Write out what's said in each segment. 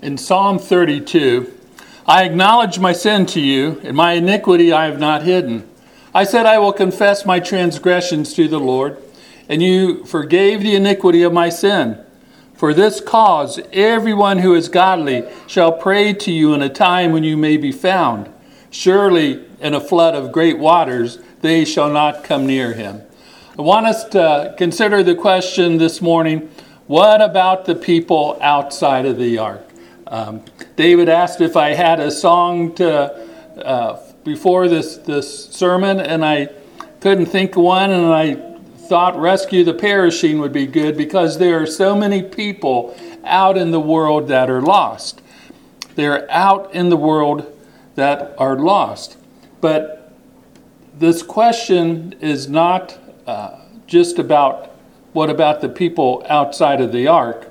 In Psalm 32, I acknowledge my sin to you, and my iniquity I have not hidden. I said, I will confess my transgressions to the Lord, and you forgave the iniquity of my sin. For this cause, everyone who is godly shall pray to you in a time when you may be found. Surely in a flood of great waters, they shall not come near him. I want us to consider the question this morning, what about the people outside of the ark? David asked if I had a song before this sermon, and I couldn't think of one, and I thought Rescue the Perishing would be good because there are so many people out in the world that are lost. They're out in the world that are lost. But this question is not just about what about the people outside of the ark.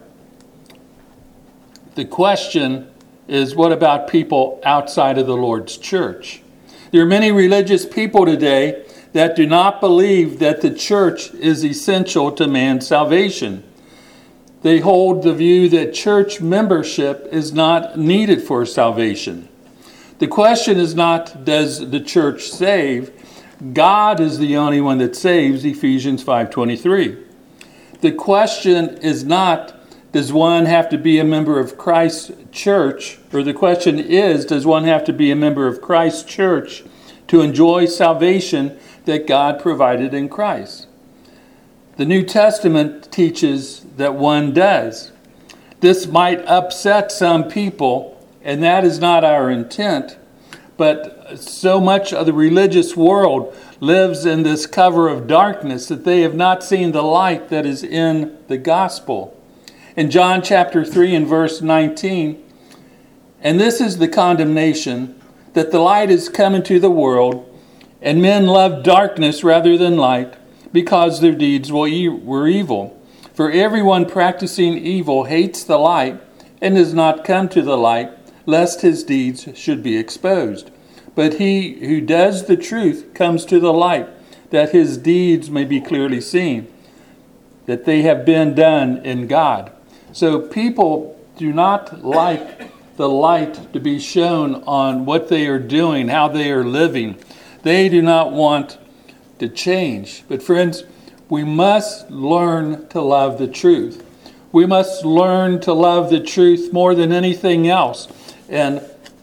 The question is, what about people outside of the Lord's church? There are many religious people today that do not believe that the church is essential to man's salvation. They hold the view that church membership is not needed for salvation. The question is not, does the church save? God is the only one that saves, Ephesians 5:23. The question is not, does one have to be a member of Christ's church? Or the question is, does one have to be a member of Christ's church to enjoy salvation that God provided in Christ? The New Testament teaches that one does. This might upset some people, and that is not our intent, but so much of the religious world lives in this cover of darkness that they have not seen the light that is in the gospel. In John chapter 3 and verse 19, and this is the condemnation, that the light is come into the world, and men love darkness rather than light, because their deeds were evil. For everyone practicing evil hates the light, and does not come to the light, lest his deeds should be exposed. But he who does the truth comes to the light, that his deeds may be clearly seen, that they have been done in God. So people do not like the light to be shown on what they are doing, how they are living. They do not want to change. But friends, we must learn to love the truth. We must learn to love the truth more than anything else. And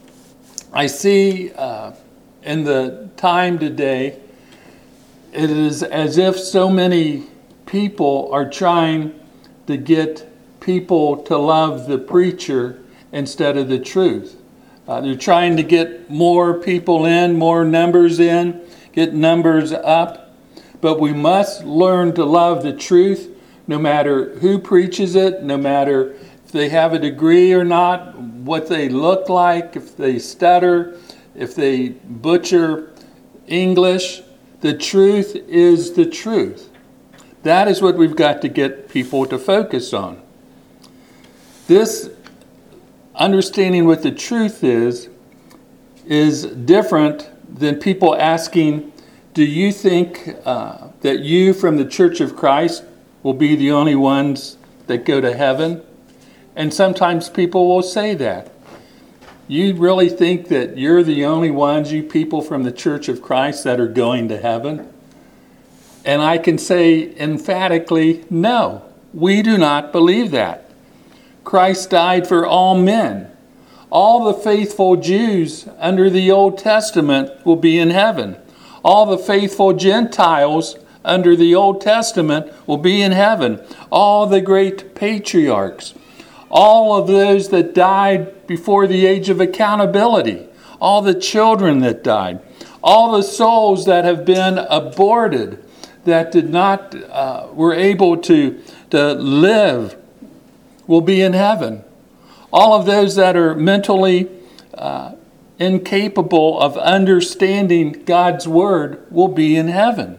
I see in the time today, it is as if so many people are trying to get people to love the preacher instead of the truth. They're trying to get more people in, more numbers in, get numbers up. But we must learn to love the truth no matter who preaches it, no matter if they have a degree or not, what they look like, if they stutter, if they butcher English. The truth is the truth. That is what we've got to get people to focus on. This understanding what the truth is different than people asking, do you think that you from the Church of Christ will be the only ones that go to heaven? And sometimes people will say that. You really think that you're the only ones, you people from the Church of Christ, that are going to heaven? And I can say emphatically, no, we do not believe that. Christ died for all men. All the faithful Jews under the Old Testament will be in heaven. All the faithful Gentiles under the Old Testament will be in heaven. All the great patriarchs. All of those that died before the age of accountability. All the children that died. All the souls that have been aborted, that did not, were able to live, will be in heaven. All of those that are mentally incapable of understanding God's word will be in heaven.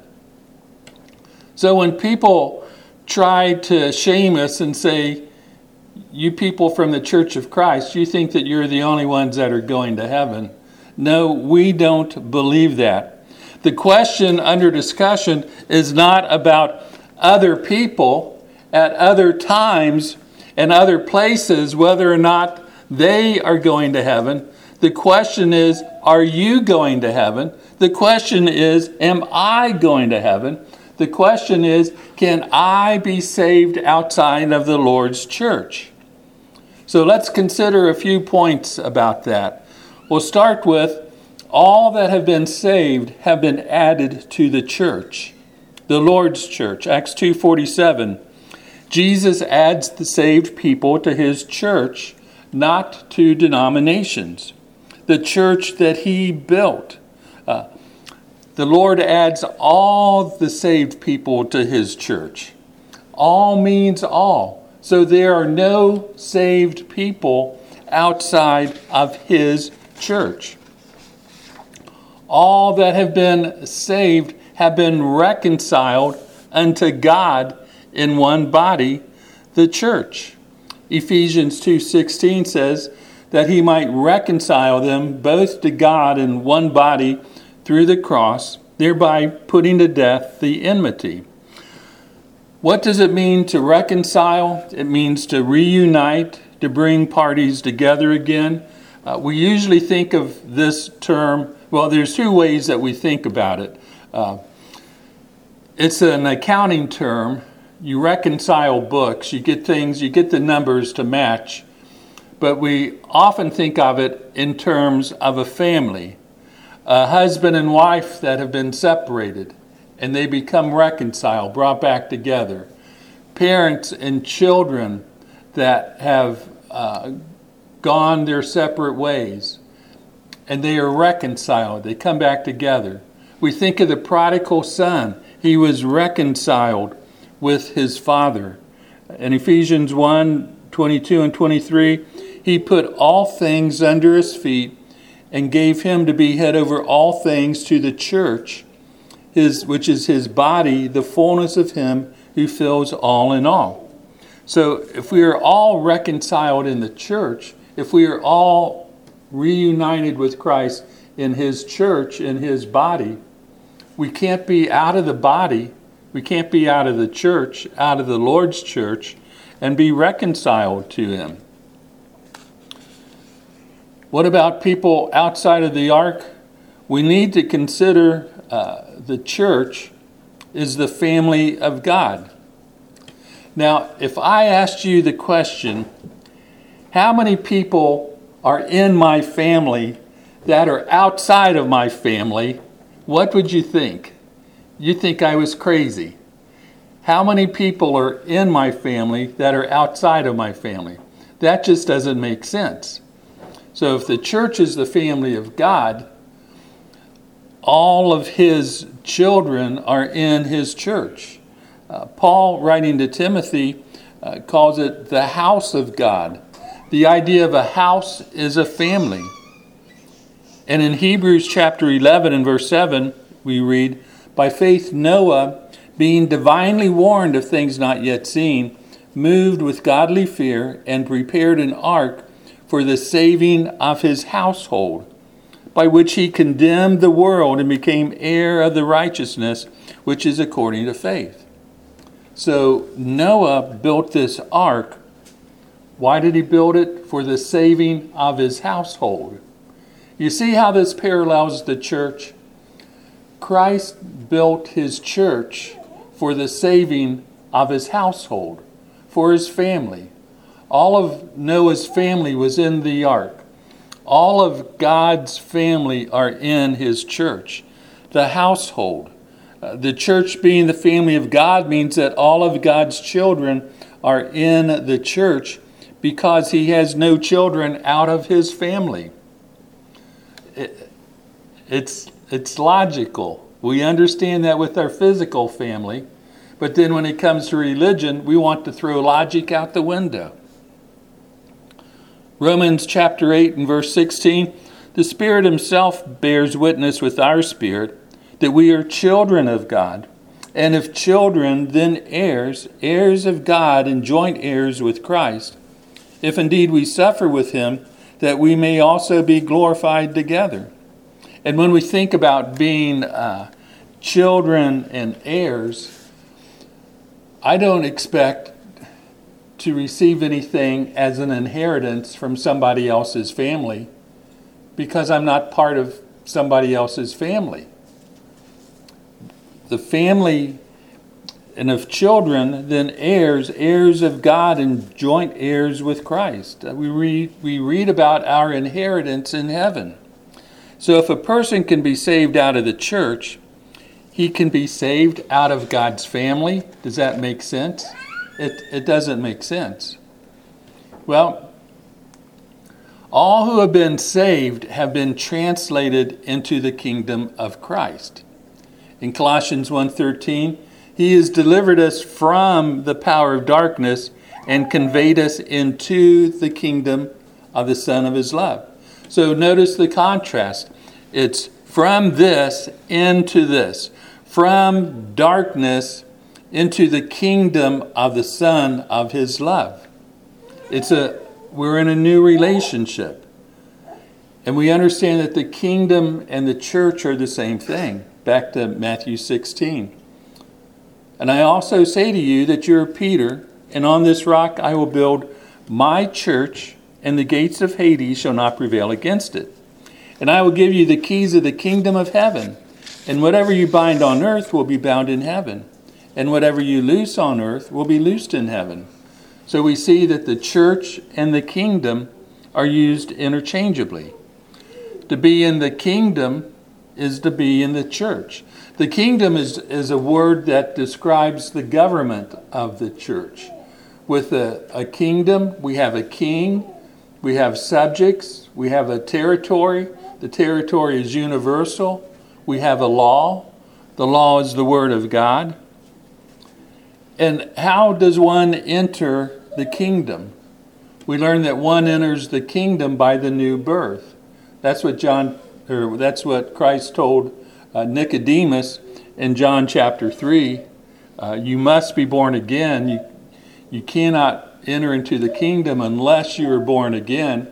So when people try to shame us and say, you people from the Church of Christ, you think that you're the only ones that are going to heaven. No, we don't believe that. The question under discussion is not about other people at other times and other places, whether or not They are going to heaven. The question is, are you going to heaven? The question is, am I going to heaven? The question is, can I be saved outside of the Lord's church? So let's consider a few points about that. We'll start with all that have been saved have been added to the church, the Lord's church. Acts 2:47. Jesus adds the saved people to his church, not to denominations. The church that he built. The Lord adds all the saved people to his church. All means all. So there are no saved people outside of his church. All that have been saved have been reconciled unto God in one body, the church. Ephesians 2:16 says that he might reconcile them both to God in one body through the cross, thereby putting to death the enmity. What does it mean to reconcile? It means to reunite, to bring parties together again. We usually think of this term, well, there's two ways that we think about it. It's an accounting term. You reconcile books, you get the numbers to match, but we often think of it in terms of a family. A husband and wife that have been separated and they become reconciled, brought back together. Parents and children that have gone their separate ways and they are reconciled. They come back together. We think of the prodigal son. He was reconciled with his father. In Ephesians 1:22 and 23, he put all things under his feet and gave him to be head over all things to the church, which is his body, the fullness of him who fills all in all. So if we are all reconciled in the church, if we are all reunited with Christ in his church, in his body, we can't be out of the body, we can't be out of the church, out of the Lord's church, and be reconciled to him. What about people outside of the ark? We need to consider the church is the family of God. Now, if I asked you the question, how many people are in my family that are outside of my family, what would you think? You'd think I was crazy. How many people are in my family that are outside of my family? That just doesn't make sense. So if the church is the family of God, all of his children are in his church. Paul, writing to Timothy, calls it the house of God. The idea of a house is a family. And in Hebrews chapter 11 and verse 7, we read, by faith Noah, being divinely warned of things not yet seen, moved with godly fear and prepared an ark for the saving of his household, by which he condemned the world and became heir of the righteousness which is according to faith. So Noah built this ark. Why did he build it? For the saving of his household. You see how this parallels the church? Christ built his church for the saving of his household, for his family. All of Noah's family was in the ark. All of God's family are in his church, the household. The church being the family of God means that all of God's children are in the church because he has no children out of his family. It's logical. We understand that with our physical family, but then when it comes to religion, we want to throw logic out the window. Romans chapter 8 and verse 16, the Spirit himself bears witness with our spirit that we are children of God, and if children, then heirs, heirs of God and joint heirs with Christ, if indeed we suffer with him, that we may also be glorified together. And when we think about being children and heirs, I don't expect to receive anything as an inheritance from somebody else's family because I'm not part of somebody else's family. The family and of children, then heirs, heirs of God and joint heirs with Christ. We read about our inheritance in heaven. So if a person can be saved out of the church, he can be saved out of God's family. Does that make sense? It doesn't make sense. Well, all who have been saved have been translated into the kingdom of Christ. In Colossians 1:13, He has delivered us from the power of darkness and conveyed us into the kingdom of the Son of His love. So notice the contrast. It's from this into this. From darkness into the kingdom of the Son of His love. We're in a new relationship. And we understand that the kingdom and the church are the same thing. Back to Matthew 16. And I also say to you that you are Peter, and on this rock I will build my church, and the gates of Hades shall not prevail against it. And I will give you the keys of the kingdom of heaven. And whatever you bind on earth will be bound in heaven. And whatever you loose on earth will be loosed in heaven. So we see that the church and the kingdom are used interchangeably. To be in the kingdom is to be in the church. The kingdom is a word that describes the government of the church. With a kingdom, we have a king, we have subjects, we have a territory. The territory is universal. We have a law. The law is the word of God. And how does one enter the kingdom? We learn that one enters the kingdom by the new birth. That's what Christ told Nicodemus in John chapter 3. You must be born again. You cannot enter into the kingdom unless you are born again.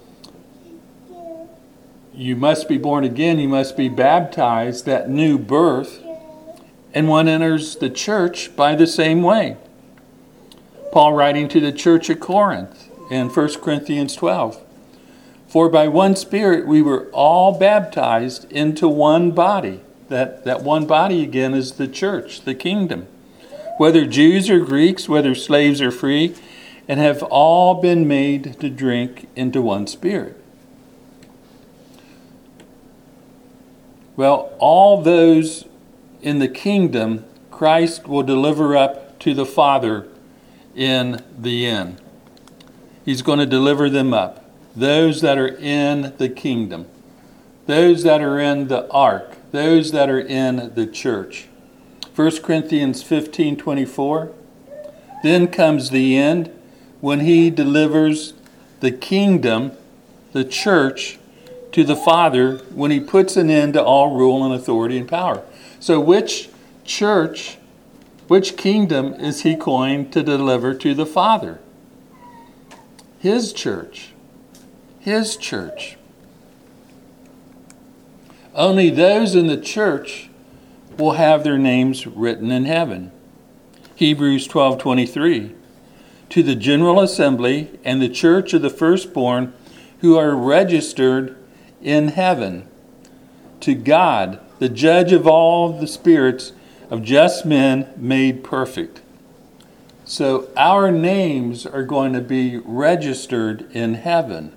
You must be born again. You must be baptized, that new birth. And one enters the church by the same way. Paul writing to the church at Corinth in 1 Corinthians 12. For by one Spirit we were all baptized into one body. That one body again is the church, the kingdom. Whether Jews or Greeks, whether slaves or free, and have all been made to drink into one Spirit. Well, all those in the kingdom, Christ will deliver up to the Father in the end. He's going to deliver them up. Those that are in the kingdom. Those that are in the ark. Those that are in the church. 1 Corinthians 15:24. Then comes the end when He delivers the kingdom, the church, to the Father when He puts an end to all rule and authority and power. So which church, which kingdom is He going to deliver to the Father? His church. His church. Only those in the church will have their names written in heaven. Hebrews 12:23. To the general assembly and the church of the firstborn who are registered in heaven. To God, the judge of all the spirits of just men made perfect. So our names are going to be registered in heaven.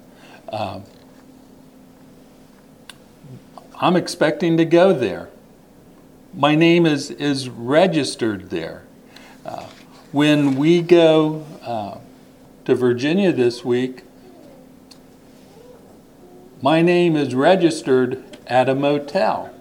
I'm expecting to go there. My name is registered there. When we go to Virginia this week, my name is registered at a motel.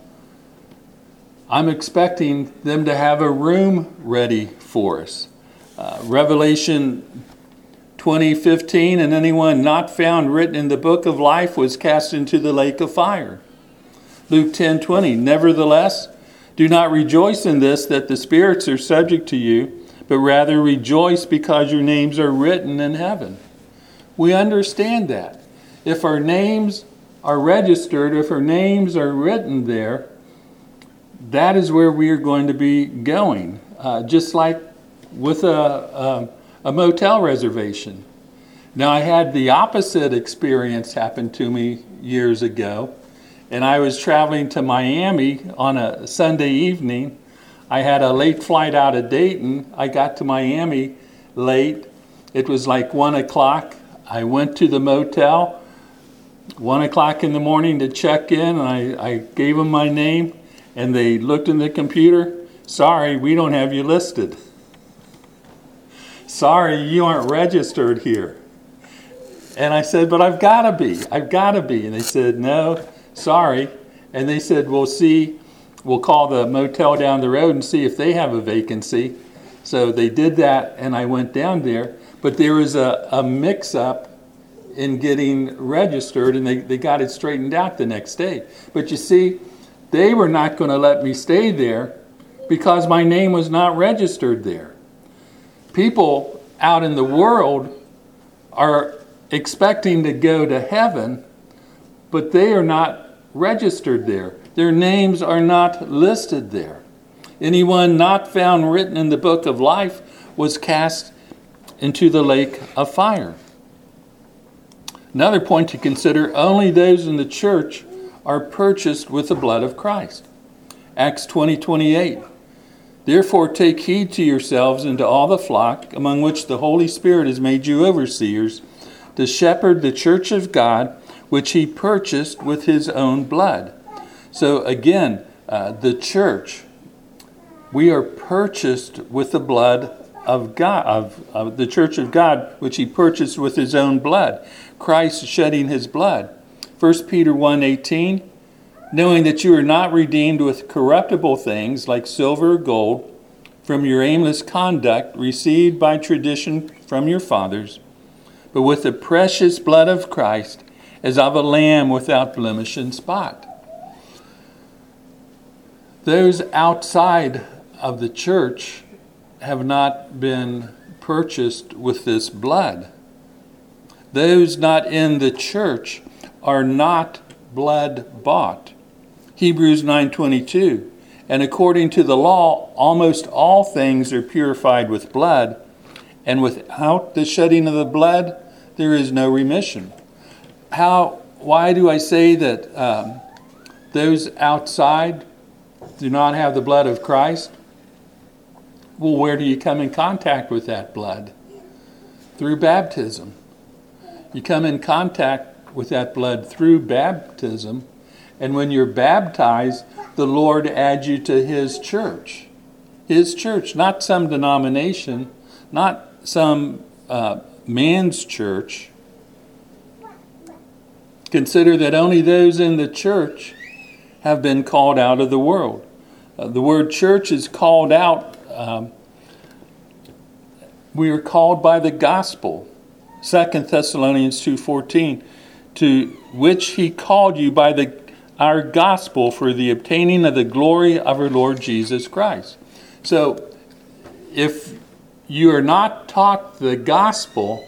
I'm expecting them to have a room ready for us. Revelation 20:15, and anyone not found written in the book of life was cast into the lake of fire. Luke 10:20, nevertheless, do not rejoice in this, that the spirits are subject to you, but rather rejoice because your names are written in heaven. We understand that. If our names are registered, if our names are written there, that is where we are going to be going. Just like with a a motel reservation. Now, I had the opposite experience happen to me years ago, and I was traveling to Miami on a Sunday evening. I had a late flight out of Dayton. I got to Miami late. It was like 1 o'clock. I went to the motel, 1 o'clock in the morning to check in, and I gave them my name, and they looked in the computer. Sorry, we don't have you listed. Sorry, you aren't registered here. And I said, but I've got to be. And they said, no, sorry. And they said, we'll call the motel down the road and see if they have a vacancy. So they did that, and I went down there. But there was a mix-up in getting registered, and they got it straightened out the next day. But you see, they were not going to let me stay there because my name was not registered there. People out in the world are expecting to go to heaven, but they are not registered there. Their names are not listed there. Anyone not found written in the book of life was cast into the lake of fire. Another point to consider, only those in the church are purchased with the blood of Christ. Acts 20:28. Therefore take heed to yourselves and to all the flock, among which the Holy Spirit has made you overseers, to shepherd the church of God, which he purchased with his own blood. So again, the church, we are purchased with the blood of God, of the church of God, which he purchased with his own blood. Christ shedding his blood. 1 Peter 1:18, knowing that you are not redeemed with corruptible things like silver or gold from your aimless conduct received by tradition from your fathers, but with the precious blood of Christ as of a lamb without blemish and spot. Those outside of the church have not been purchased with this blood. Those not in the church are not blood bought. Hebrews 9:22, and according to the law, almost all things are purified with blood, and without the shedding of the blood, there is no remission. Why do I say that those outside do not have the blood of Christ? Well, where do you come in contact with that blood? Through baptism. You come in contact with that blood through baptism, and when you're baptized, the Lord adds you to his church. His church, not some denomination, not some man's church. Consider that only those in the church have been called out of the world. The word church is called out. We are called by the gospel. 2 Thessalonians 2:14, to which he called you by our gospel for the obtaining of the glory of our Lord Jesus Christ. So, if you are not taught the gospel,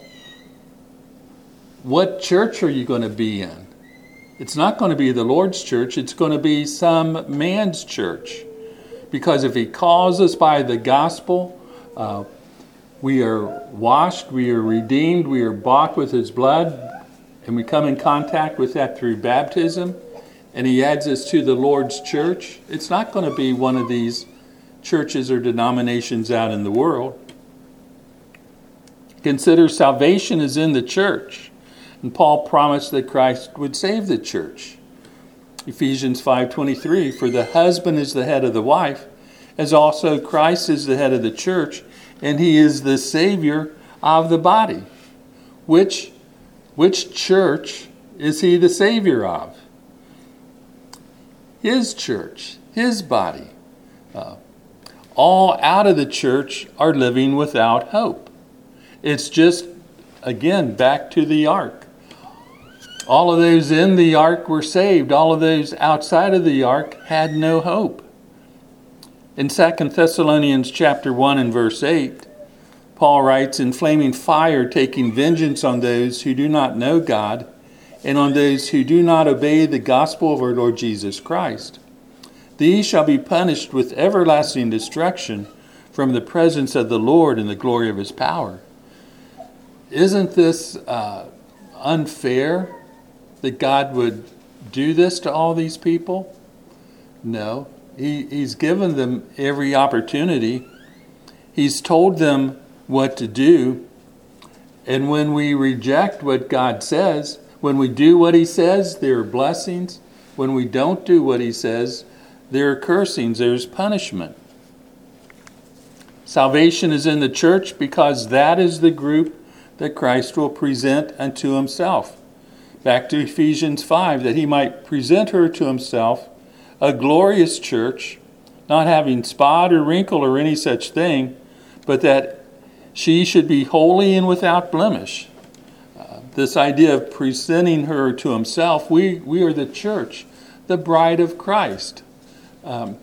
what church are you going to be in? It's not going to be the Lord's church. It's going to be some man's church. Because if he calls us by the gospel, we are washed, we are redeemed, we are bought with his blood, and we come in contact with that through baptism, and he adds us to the Lord's church. It's not going to be one of these churches or denominations out in the world. Consider salvation is in the church, and Paul promised that Christ would save the church. Ephesians 5:23, for the husband is the head of the wife, as also Christ is the head of the church, and he is the Savior of the body. Which church is he the Savior of? His church, his body. All out of the church are living without hope. It's just, again, back to the ark. All of those in the ark were saved. All of those outside of the ark had no hope. In 2 Thessalonians chapter 1 and verse 8, Paul writes, in flaming fire taking vengeance on those who do not know God and on those who do not obey the gospel of our Lord Jesus Christ. These shall be punished with everlasting destruction from the presence of the Lord and the glory of his power. isn't this unfair that God would do this to all these people? No. He's given them every opportunity. He's told them what to do. And when we reject what God says, when we do what he says, there are blessings. When we don't do what he says, there are cursings, there's punishment. Salvation is in the church because that is the group that Christ will present unto himself. Back to Ephesians 5, that he might present her to himself, a glorious church, not having spot or wrinkle or any such thing, but that she should be holy and without blemish. This idea of presenting her to himself, we are the church, the bride of Christ. How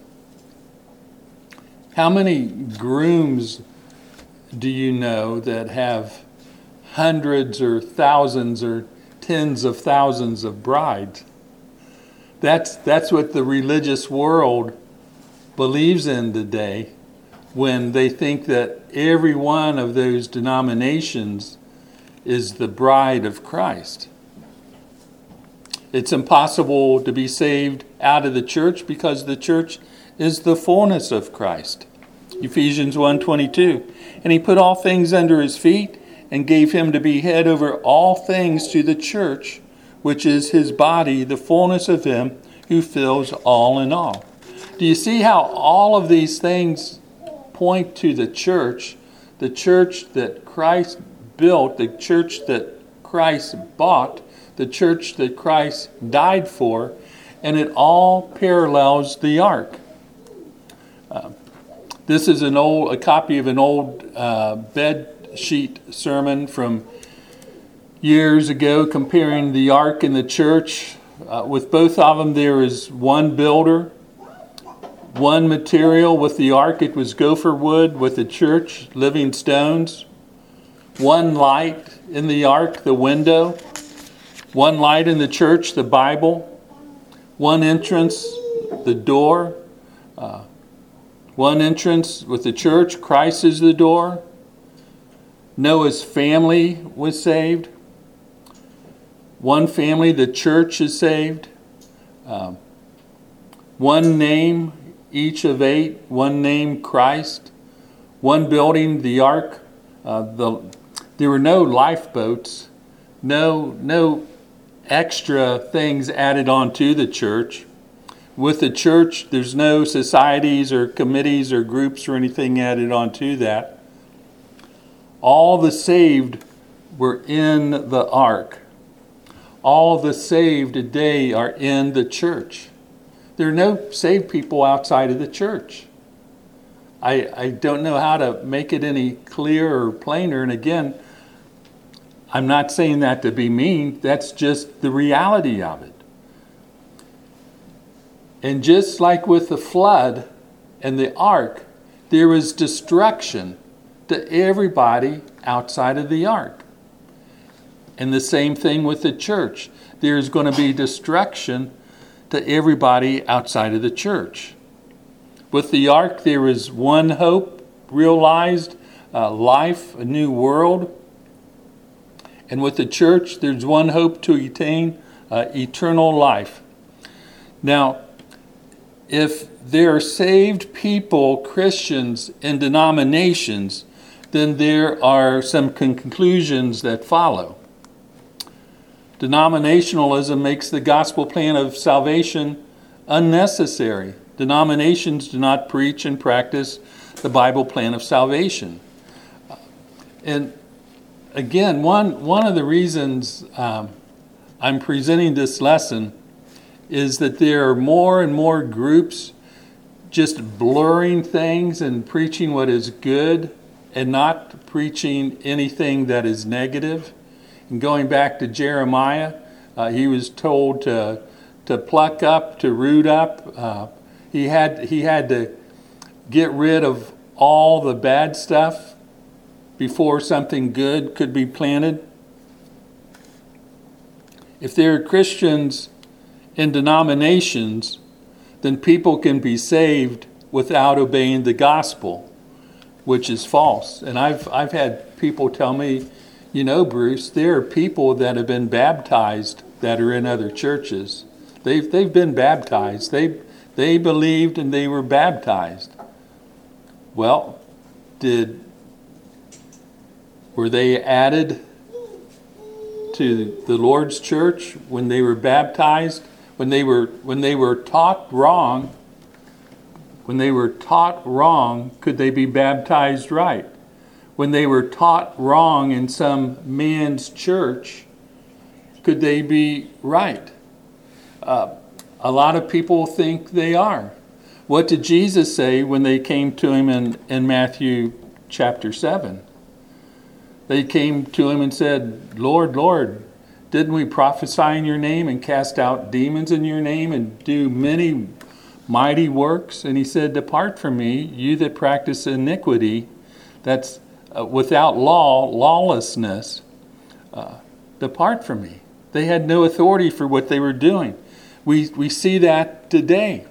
many grooms do you know that have hundreds or thousands or tens of thousands of brides? That's what the religious world believes in today when they think that every one of those denominations is the bride of Christ. It's impossible to be saved out of the church because the church is the fullness of Christ. Ephesians 1:22. And he put all things under his feet and gave him to be head over all things to the church, which is his body, the fullness of him who fills all in all. Do you see how all of these things point to the church that Christ built, the church that Christ bought, the church that Christ died for, and it all parallels the ark. This is a copy of an old bed sheet sermon from years ago comparing the ark and the church. With both of them, there is one builder, one material. With the ark, it was gopher wood. With the church, living stones. One light in the ark, the window. One light in the church, the Bible. One entrance, the door. One entrance with the church, Christ is the door. Noah's family was saved. One family, the church is saved. One name, each of 8. One name, Christ. One building, the ark. There were no lifeboats. No extra things added on to the church. With the church, there's no societies or committees or groups or anything added on to that. All the saved were in the ark. All the saved today are in the church. There are no saved people outside of the church. I don't know how to make it any clearer or plainer. And again, I'm not saying that to be mean. That's just the reality of it. And just like with the flood and the ark, there was destruction to everybody outside of the ark. And the same thing with the church. There's going to be destruction to everybody outside of the church. With the ark, there is one hope realized, life, a new world. And with the church, there's one hope to attain eternal life. Now, if there are saved people, Christians, in denominations, then there are some conclusions that follow. Denominationalism makes the gospel plan of salvation unnecessary. Denominations do not preach and practice the Bible plan of salvation. And again, one of the reasons I'm presenting this lesson is that there are more and more groups just blurring things and preaching what is good and not preaching anything that is negative. And going back to Jeremiah, he was told to pluck up, to root up. He had to get rid of all the bad stuff before something good could be planted. If there are Christians in denominations, then people can be saved without obeying the gospel, which is false. And I've had people tell me, You know, Bruce, there are people that have been baptized that are in other churches. They've been baptized. They believed and they were baptized. Well, were they added to the Lord's church when they were baptized? When they were taught wrong? When they were taught wrong, could they be baptized right? When they were taught wrong in some man's church, could they be right? A lot of people think they are. What did Jesus say when they came to him in Matthew chapter 7? They came to him and said, Lord, Lord, didn't we prophesy in your name and cast out demons in your name and do many mighty works? And he said, depart from me, you that practice iniquity, that's without law, lawlessness, depart from me. They had no authority for what they were doing. We see that today.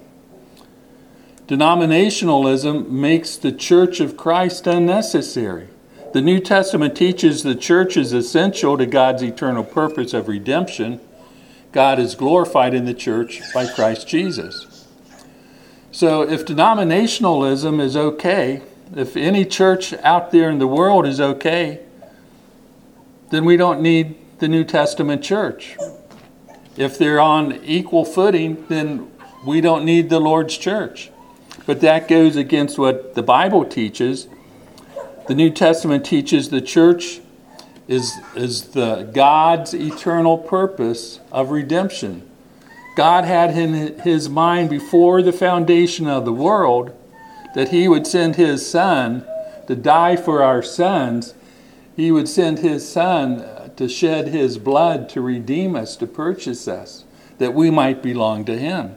Denominationalism makes the Church of Christ unnecessary. The New Testament teaches the church is essential to God's eternal purpose of redemption. God is glorified in the church by Christ Jesus. So if denominationalism is okay, if any church out there in the world is okay, then we don't need the New Testament church. If they're on equal footing, then we don't need the Lord's church. But that goes against what the Bible teaches. The New Testament teaches the church is the God's eternal purpose of redemption. God had in his mind before the foundation of the world that he would send his Son to die for our sins. He would send his Son to shed his blood to redeem us, to purchase us, that we might belong to him.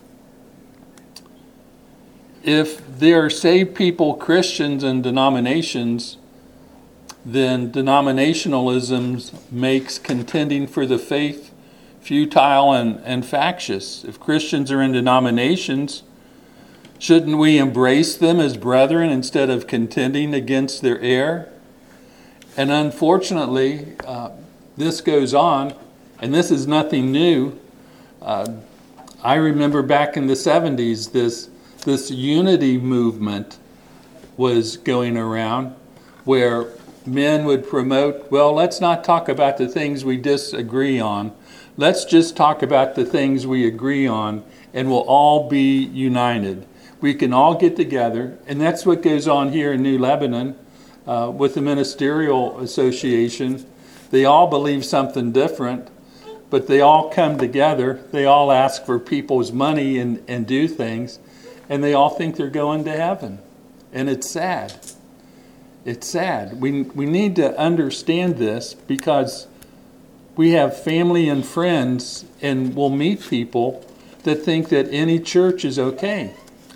If there are saved people, Christians and denominations, then denominationalism makes contending for the faith futile and factious. If Christians are in denominations, shouldn't we embrace them as brethren instead of contending against their error? And unfortunately, this goes on, and this is nothing new. I remember back in the 70s, this unity movement was going around where men would promote, well, let's not talk about the things we disagree on. Let's just talk about the things we agree on, and we'll all be united. We can all get together, and that's what goes on here in New Lebanon with the Ministerial Association. They all believe something different, but they all come together. They all ask for people's money and do things, and they all think they're going to heaven. And it's sad. It's sad. We need to understand this because we have family and friends, and we'll meet people that think that any church is okay.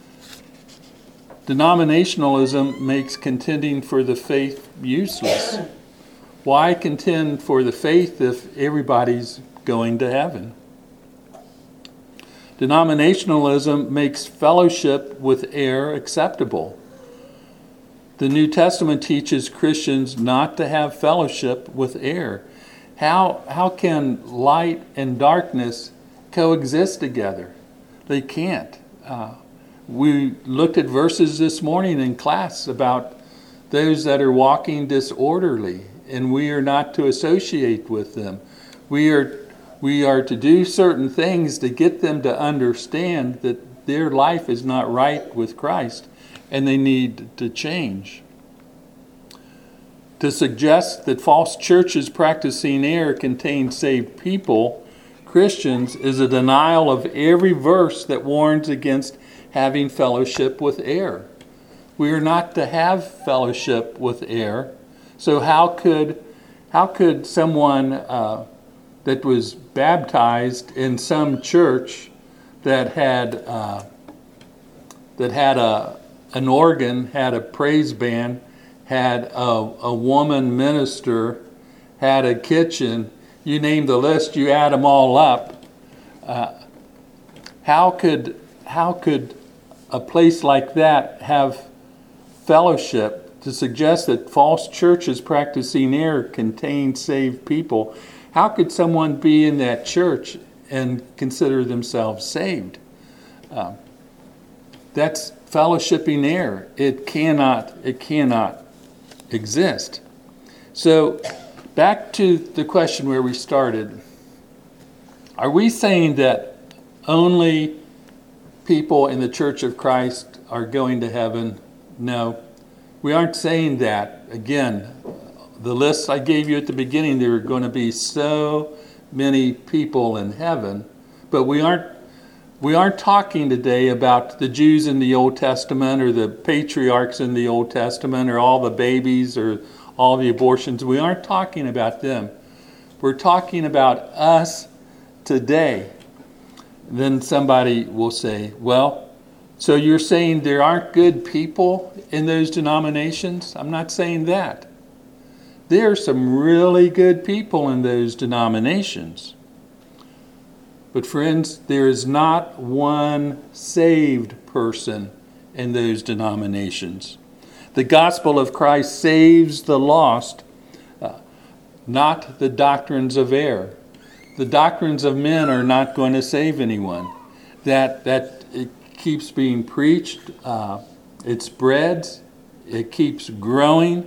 Denominationalism makes contending for the faith useless. Why contend for the faith if everybody's going to heaven? Denominationalism makes fellowship with error acceptable. The New Testament teaches Christians not to have fellowship with error. How can light and darkness coexist together? They can't. We looked at verses this morning in class about those that are walking disorderly, and we are not to associate with them. We are to do certain things to get them to understand that their life is not right with Christ, and they need to change. To suggest that false churches practicing error contain saved people, Christians, is a denial of every verse that warns against having fellowship with error. We are not to have fellowship with error. So how could someone that was baptized in some church that had an organ, had a praise band, had a woman minister, had a kitchen, you name the list, you add them all up, how could a place like that have fellowship to suggest that false churches practicing error contain saved people, how could someone be in that church and consider themselves saved? That's fellowshipping error. It cannot exist. So back to the question where we started. Are we saying that only people in the Church of Christ are going to heaven? No, we aren't saying that. Again, the list I gave you at the beginning, there are going to be so many people in heaven, but we aren't talking today about the Jews in the Old Testament or the patriarchs in the Old Testament or all the babies or all the abortions. We aren't talking about them. We're talking about us today. Then somebody will say, well, so you're saying there aren't good people in those denominations? I'm not saying that. There are some really good people in those denominations. But friends, there is not one saved person in those denominations. The gospel of Christ saves the lost, not the doctrines of error. The doctrines of men are not going to save anyone. That it keeps being preached, it spreads, it keeps growing.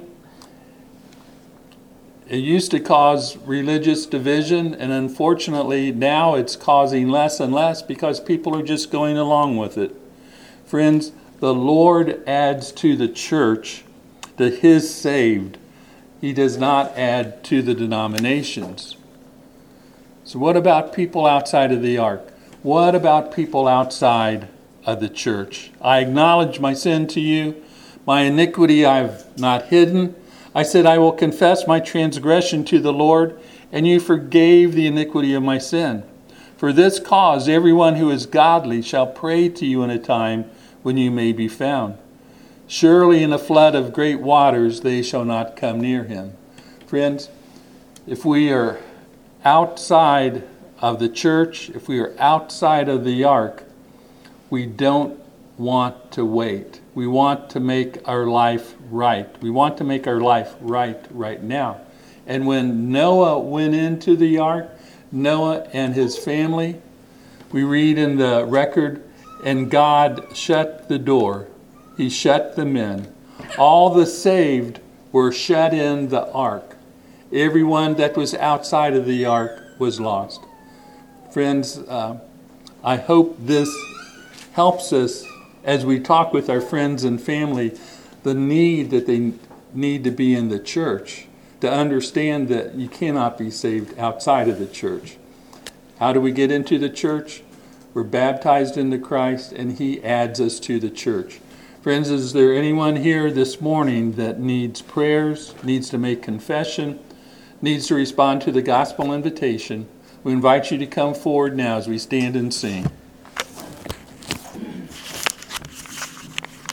It used to cause religious division, and unfortunately now it's causing less and less because people are just going along with it. Friends, the Lord adds to the church, to His saved. He does not add to the denominations. So what about people outside of the ark? What about people outside of the church? I acknowledge my sin to you. My iniquity I've not hidden. I said, I will confess my transgression to the Lord, and you forgave the iniquity of my sin. For this cause, everyone who is godly shall pray to you in a time when you may be found. Surely in a flood of great waters they shall not come near him. Friends, if we are outside of the church, if we are outside of the ark, we don't want to wait. We want to make our life right. We want to make our life right now. And when Noah went into the ark, Noah and his family, we read in the record, and God shut the door. He shut them in. All the saved were shut in the ark. Everyone that was outside of the ark was lost. Friends, I hope this helps us as we talk with our friends and family, the need that they need to be in the church, to understand that you cannot be saved outside of the church. How do we get into the church? We're baptized into Christ, and He adds us to the church. Friends, is there anyone here this morning that needs prayers, needs to make confession, needs to respond to the gospel invitation? We invite you to come forward now as we stand and sing.